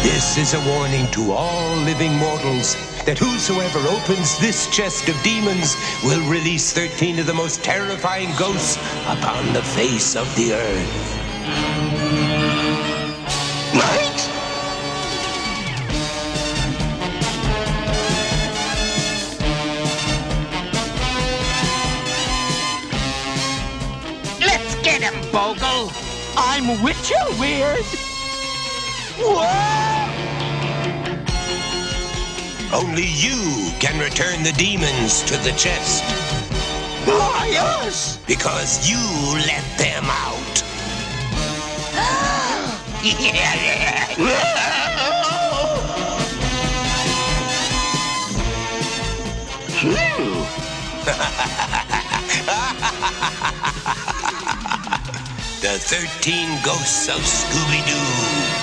This is a warning to all living mortals that whosoever opens this chest of demons will release 13 of the most terrifying ghosts upon the face of the earth. Right? Let's get him, Bogle! I'm Witcher Weird! Whoa! Only you can return the demons to the chest. Why us? Because you let them out. The 13 ghosts of Scooby-Doo.